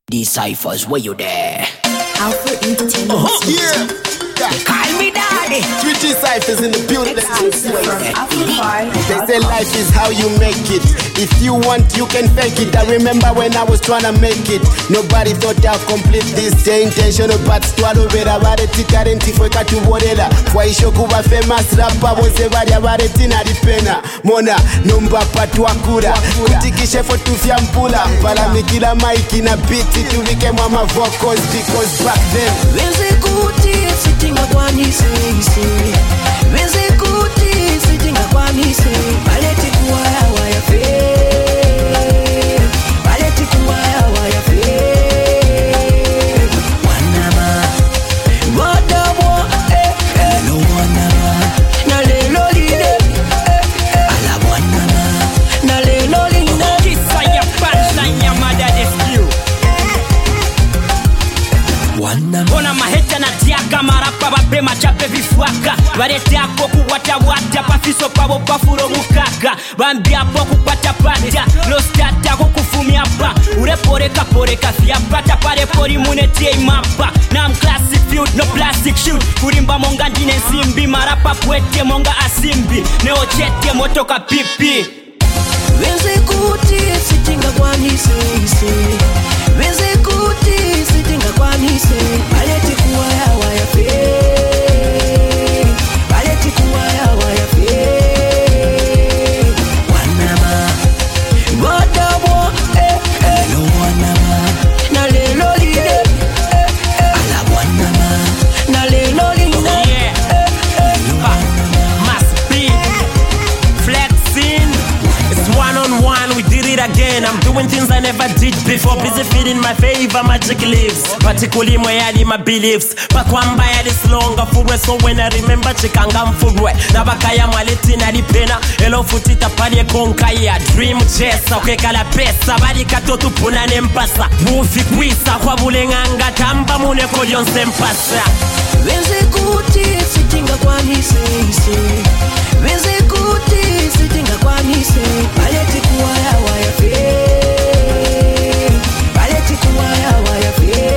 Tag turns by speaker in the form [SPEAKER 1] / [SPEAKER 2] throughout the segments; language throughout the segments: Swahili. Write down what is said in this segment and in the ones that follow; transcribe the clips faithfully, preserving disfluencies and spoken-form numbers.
[SPEAKER 1] These ciphers, where you there?
[SPEAKER 2] Alpha Entertainment.
[SPEAKER 3] Uh-huh. Yeah. Yeah.
[SPEAKER 1] They call me daddy.
[SPEAKER 3] three G ciphers in the building.
[SPEAKER 2] Exclusive from Alpha Five.
[SPEAKER 3] They say life is how you make it. If you want, you can fake it. I remember when I was trying to make it. Nobody thought I'd complete this. The intentional but swallow better. Bareti karenti fwe katuborela. Kwa isho kuba famous rapper. Bose bari abareti na dipena. Mona, numba patuakura. Kutikishe for tufia mpula. Mpala mikila maiki na biti. Tuvike mama vocals because back then.
[SPEAKER 4] Weze kuti sitinga kwani say say. Weze kuti sitinga kwani say. Baleti kuwaya waya fe. Baleti kuwaya waya fe. Wanama. Wadabo eh eh. No wanama. Na lelo lile eh eh. Ala wanama. Na lelo lile.
[SPEAKER 1] Kisa ya punchline ya mada deskew. Bona maheta na tiaka marapa bape machape vifuaka. Barete hapo kuwata wata pafiso pabo pafuro mukaka. Bambi hapo kupata pata. Lostata kukufumia pa. Ureporeka poreka fiapa. Tapare pori munetie imapa. Na I'm classic field no plastic shoot. Kurimba monga ndine simbi. Marapa pwete monga asimbi. Neo chete motoka pipi.
[SPEAKER 4] Weze kuti sitinga kwani say say. Weze kuti sitinga kwani say. Baleti kuwaya waya fe. Baleti kuwaya waya fe. Wanama. Wadabo eh eh. No wanama. Na lelo lile eh eh. Ala wanama. Na lelo lile
[SPEAKER 1] yeah.
[SPEAKER 4] eh eh.
[SPEAKER 1] Ha. Must be flexing.
[SPEAKER 5] It's one on one, we did it again. I'm doing things I never did before. Busy feeding my favor, magic lives. Particularly my yadi, my beliefs. Pakwamba yadi slonga furwe. So when I remember chikanga mfurwe. Nabakaya maleti na dipena. Elo futita padye konkaya. Dream chesa, kwekala pesa. Badi katotu puna nempasa. Bufi kwisa, kwa bulenganga. Tamba mune kodyon sempasa.
[SPEAKER 4] Weze kuti sitinga kwani say say. Weze kuti sitinga kwani say. Baleti kuwaya waya fe. Baleti kuwaya waya fe.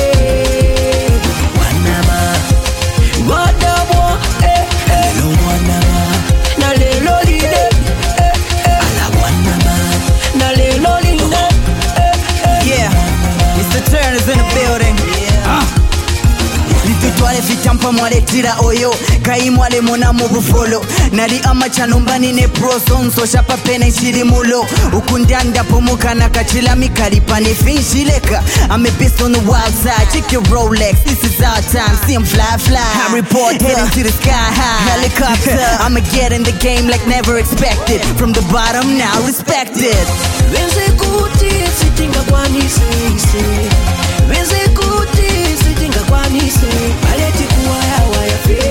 [SPEAKER 4] Wanama. Wadabo eh eh. No wanama. Na lelo lile eh eh. Ala wanama. Na lelo lile eh eh.
[SPEAKER 6] Yeah, it's the Turners in the building. Yeah. Litutwale fitampa mwale tira oyo. Kai mwale mona mubu follow. Nari amacha numbani ne pro zone. So shapa pene shiri mulo. Ukundanda pumuka na kachila mikari pane finshileka. I'm a beast on the wild side. Check your Rolex, this is our time. See him fly fly. I report heading to the sky high. Helicopter, I'ma get in the game like never expected. From the bottom now respected.
[SPEAKER 4] Weze kuti sitinga kwani say say. Weze kuti sitinga kwani say. Baleti kuwaya waya fe.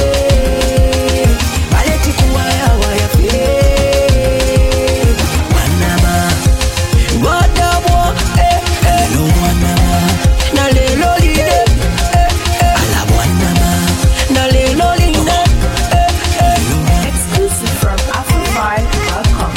[SPEAKER 4] Baleti kuwaya waya fe. Wanama. Wadabo eh eh. No wanama. Na lelo lile eh eh. Ala wanama. Na lelo lile eh eh.
[SPEAKER 2] Exclusive from Alpha Five dot com.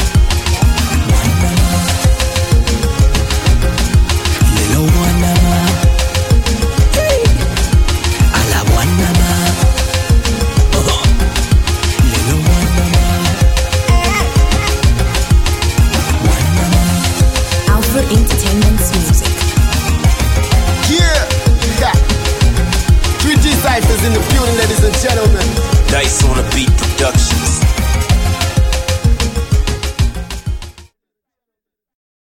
[SPEAKER 4] Lelo wanama. Hey. Ala wanama. Uh-huh. Lelo wanama.
[SPEAKER 2] Alpha Entertainment's music.
[SPEAKER 3] Yeah. Yeah. three G ciphers in the building, ladies and gentlemen.
[SPEAKER 5] Dice on the beat.